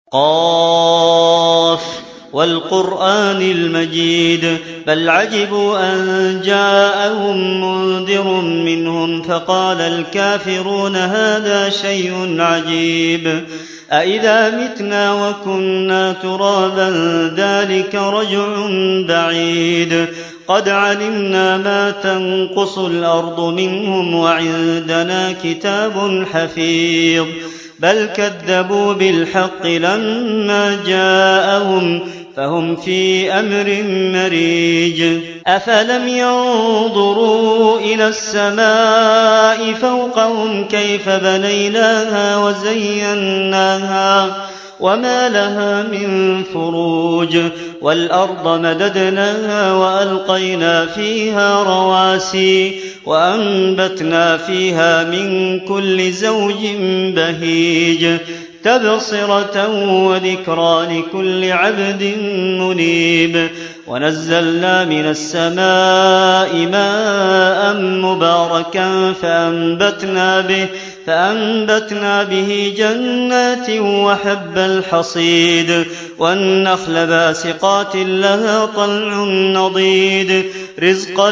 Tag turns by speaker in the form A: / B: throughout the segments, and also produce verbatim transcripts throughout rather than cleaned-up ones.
A: قاف والقرآن المجيد بل عجبوا أن جاءهم منذر منهم فقال الكافرون هذا شيء عجيب أإذا متنا وكنا ترابا ذلك رجع بعيد قد علمنا ما تنقص الأرض منهم وعندنا كتاب حفيظ بل كذبوا بالحق لما جاءهم فهم في أمر مريج أفلم ينظروا إلى السماء فوقهم كيف بنيناها وزيناها وما لها من فروج والأرض مددناها وألقينا فيها رواسي وأنبتنا فيها من كل زوج بهيج تبصرة وذكرى لكل عبد منيب ونزلنا من السماء ماء مباركا فأنبتنا به فأنبتنا به جنات وحب الحصيد والنخل باسقات لها طلع نضيد رزقا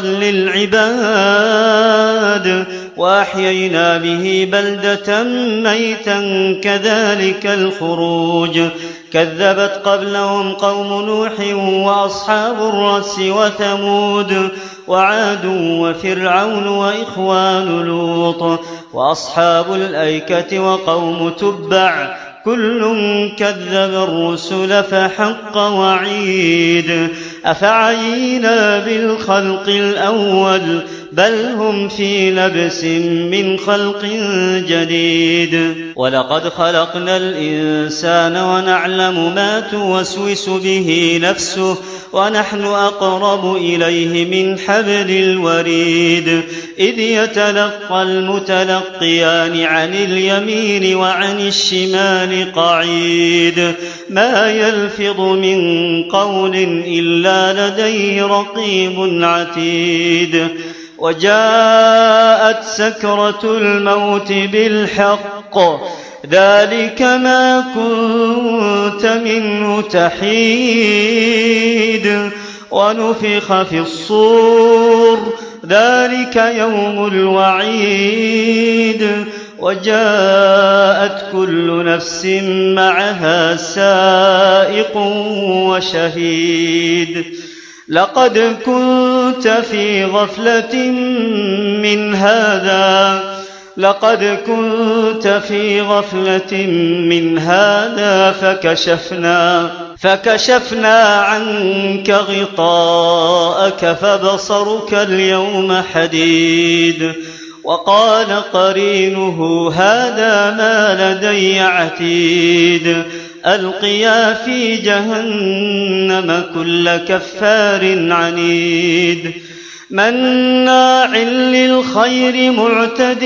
A: للعباد وأحيينا به بلدة ميتا كذلك الخروج كذبت قبلهم قوم نوح وأصحاب الرس وثمود وعاد وفرعون وإخوان لوط وأصحاب الأيكة وقوم تبع كل كذب الرسل فحق وعيد أفعينا بالخلق الأول بل هم في لبس من خلق جديد ولقد خلقنا الإنسان ونعلم ما توسوس به نفسه ونحن أقرب إليه من حبل الوريد إذ يتلقى المتلقيان عن اليمين وعن الشمال قعيد ما يلفظ من قول إلا لديه رقيب عتيد وجاءت سكرة الموت بالحق ذلك ما كنت منه تحيد ونفخ في الصور ذلك يوم الوعيد وجاءت كل نفس معها سائق وشهيد لقد كنت في غفلة من هذا لقد كنت في غفلة من هذا فكشفنا فكشفنا عنك غطاءك فبصرك اليوم حديد وقال قرينه هذا ما لدي عتيد ألقيا في جهنم كل كفار عنيد مناع للخير معتد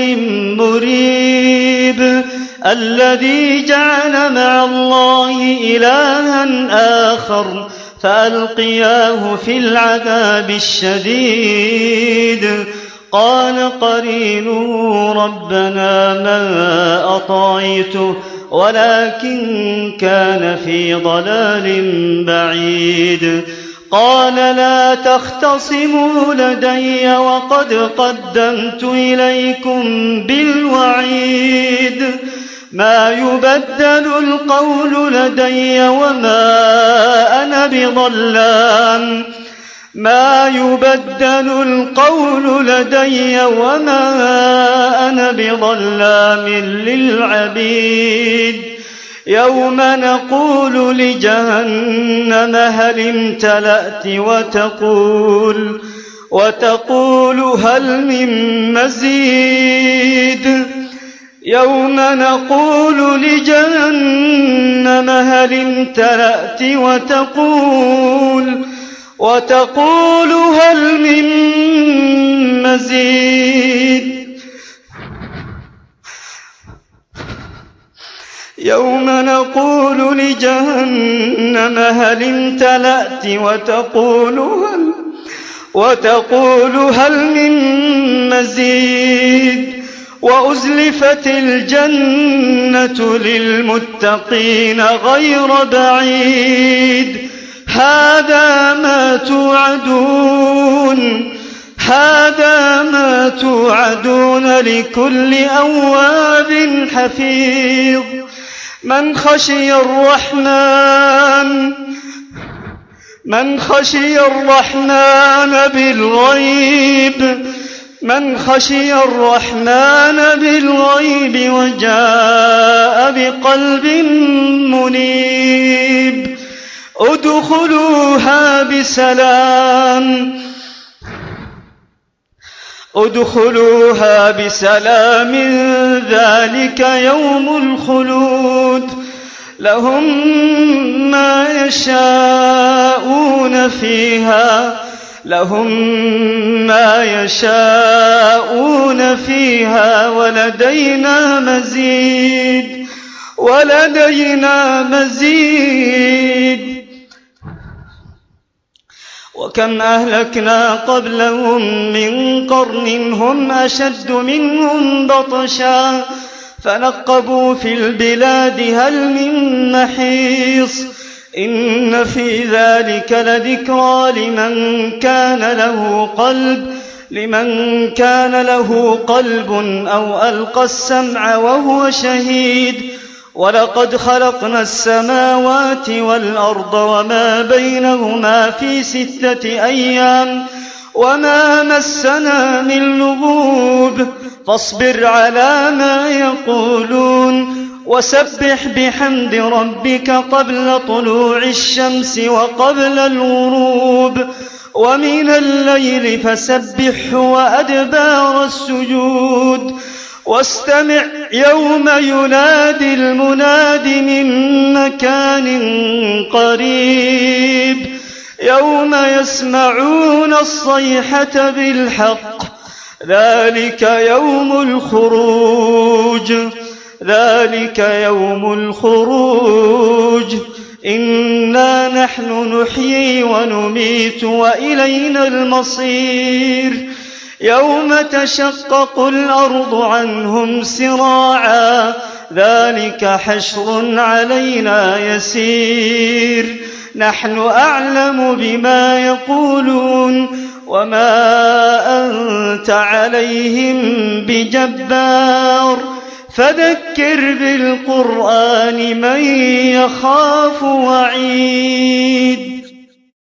A: مريب الذي جعل مع الله إلها آخر فألقياه في العذاب الشديد قال قرينه ربنا ما أطعته ولكن كان في ضلال بعيد قال لا تختصموا لدي وقد قدمت إليكم بالوعيد ما يبدل القول لدي وما أنا بظلام ما يبدل القول لدي وما أنا بظلام للعبيد يوم نقول لجهنم هل امتلأت وتقول وتقول هل من مزيد يوم نقول لجهنم هل امتلأت وتقول وتقول هل من مزيد يوم نقول لجهنم هل امتلأت وتقول هل وتقول هل من مزيد وأزلفت الجنة للمتقين غير بعيد هذا ما توعدون هذا ما توعدون لكل أواب حفيظ من خشي الرحمن من خشي الرحمن بالغيب من خشي الرحمن بالغيب وجاء بقلب منيب ادخلوها بسلام ادخلوها بسلام ذلك يوم الخلود لهم ما يشاءون فيها لهم ما يشاءون فيها ولدينا مزيد ولدينا مزيد وكم أهلكنا قبلهم من قرن هم أشد منهم بطشا فنقبوا في البلاد هل من محيص إن في ذلك لذكرى لمن كان له قلب لمن كان له قلب أو ألقى السمع وهو شهيد ولقد خلقنا السماوات والأرض وما بينهما في ستة أيام وما مسنا من لغوب فاصبر على ما يقولون وسبح بحمد ربك قبل طلوع الشمس وقبل الغروب ومن الليل فسبحه وأدبار السجود واستمع يوم ينادي المناد من مكان قريب يوم يسمعون الصيحة بالحق ذلك يوم الخروج ذلك يوم الخروج إنا نحن نحيي ونميت وإلينا المصير يوم تشقق الأرض عنهم سراعا ذلك حشر علينا يسير نحن أعلم بما يقولون وما أنت عليهم بجبار فذكر بالقرآن من يخاف وعيد